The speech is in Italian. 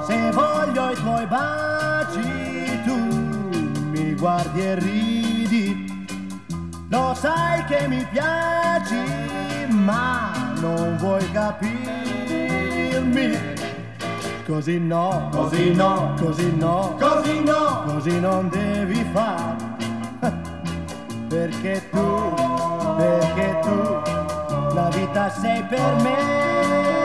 Se voglio i tuoi baci tu mi guardi e ridi, lo sai che mi piaci ma non vuoi capirmi. Così no, così no, così no, così no, così non devi far. Perché tu, la vita sei per me.